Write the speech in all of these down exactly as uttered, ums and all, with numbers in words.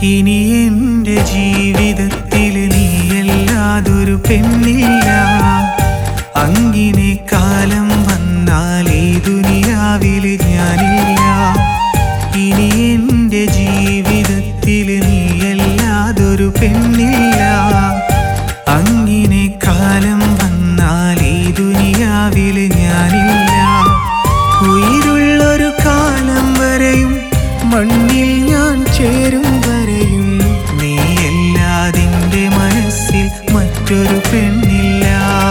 ഇനി എൻ്റെ ജീവിതത്തിൽ നീയല്ലാതൊരു പെണ്ണില്ല. അങ്ങിനെ കാലം വന്നാൽ ഈ ദുനിയാവിൽ ഞാനില്ല. ഇനി എൻ്റെ ജീവിതത്തിൽ നീയല്ലാതൊരു പെണ്ണില്ല. അങ്ങിനെ കാലം വന്നാൽ ഈ ദുനിയാവിൽ ഞാനില്ല. ഉയിരുള്ളൊരു കാലം വരെയും മണ്ണിൽ ഞാൻ ചേരും വരെയും നീയല്ലാതിൻ്റെ മനസ്സിൽ മറ്റൊരു പെണ്ണില്ല.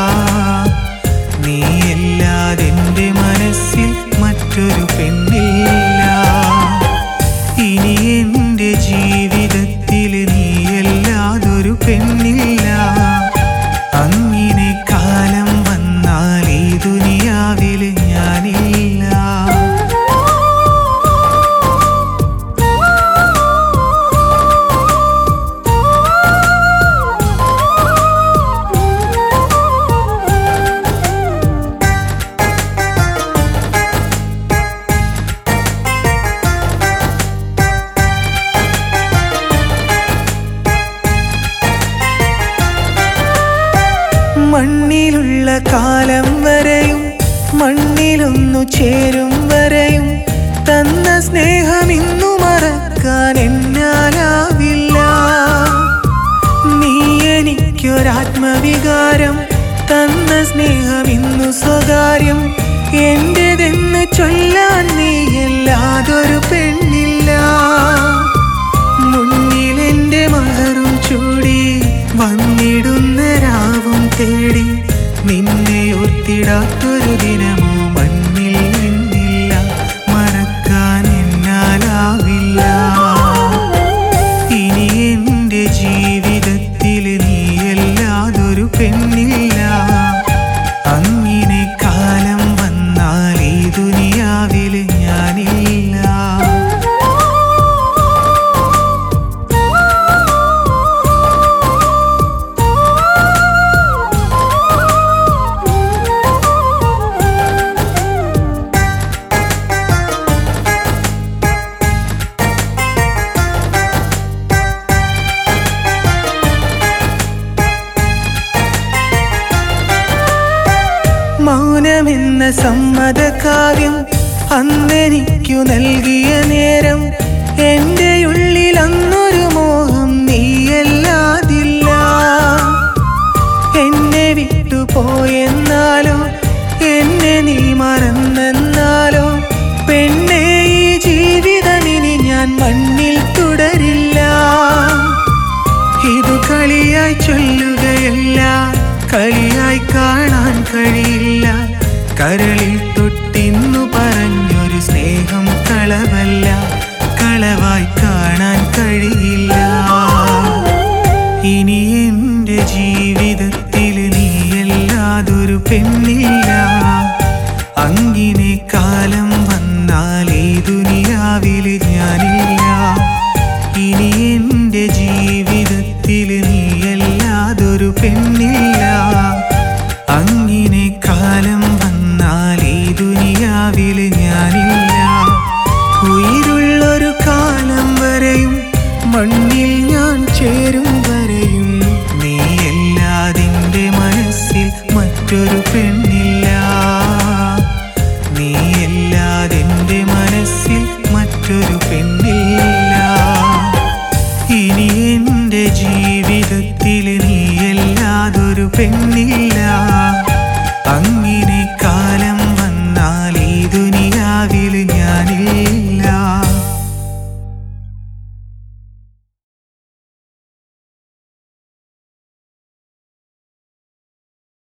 നീയല്ലാതിൻ്റെ മനസ്സിൽ മറ്റൊരു പെണ്ണില്ല. ഇനി എൻ്റെ ജീവിതത്തിൽ നീയല്ലാതൊരു പെണ്ണില്ല. അങ്ങിനെ കാലം വന്നാൽ ഈ ദുനിയാവിൽ ഞാനില്ല. മണ്ണിലുള്ള കാലം വരെയും മണ്ണിലൊന്നു ചേരും വരെയും തന്ന സ്നേഹം ഇന്നു മറക്കാൻ എന്നാലാവില്ല. നീ എനിക്കൊരാത്മവികാരം തന്ന സ്നേഹം ഇന്നു സ്വകാര്യം. എന്റേതെന്ന് ചൊല്ലാൻ നീയല്ലാതൊരു പെണ്ണില്ല. മുന്നിലെന്റെ മഹറും ചൂടി വന്നിടുന്ന രാവും തേടി നിന്നെ ഓർത്തിടാത്തൊരു ദിനമോ മണ്ണിൽ നിന്നില്ല. മറക്കാൻ എന്നാലാവില്ല. ഇനി എൻ്റെ ജീവിതത്തിൽ നീയല്ലാതൊരു പെണ്ണില്ല. അങ്ങിനെ കാലം വന്നാൽ ഈ ദുനിയാവിൽ ഞാനില്ല. മൗനമെന്ന സമ്മതകാര്യം അന്നെനിക്കു നൽകിയ നേരം എൻ്റെ ഉള്ളിൽ അന്നൊരു മോഹം നീയല്ലാതില്ല. എന്നെ വിട്ടുപോയെന്നാലോ എന്നെ നീ മറന്നെന്നാലോ പെണ്ണേ ഈ ജീവിതമിനി ഞാൻ മണ്ണിൽ തുടരില്ല. ഇതു കളിയായി ചൊല്ലുകയല്ല, കളിയായി കാണാൻ കഴിയില്ല. കരളിൽ തൊട്ടിന്നു പറഞ്ഞൊരു സ്നേഹം കളവല്ല, കളവായി കാണാൻ കഴിയില്ല. ഇനി എൻ്റെ ജീവിതത്തിൽ നീയല്ലാതൊരു പെണ്ണില്ല. അങ്ങിനെ കാലം വന്നാൽ ഈ ദുനിയാവിൽ ഞാനില്ല. ഇനി എൻ്റെ ജീവിതത്തിൽ നീയല്ലാതൊരു പെണ്ണില്ല. അങ്ങിനെ കാലം വന്നാൽ ഈ ദുനിയാവിൽ ഞാനില്ല. ഉയിരുള്ളൊരു കാലം വരെയും മണ്ണിൽ ഞാൻ ചേരും വരെയും നീയല്ലാതിൻ്റെ മനസ്സിൽ മറ്റൊരു പെണ്ണില്ല. നീയല്ലാതിൻ്റെ മനസ്സിൽ മറ്റൊരു പെണ്ണില്ല.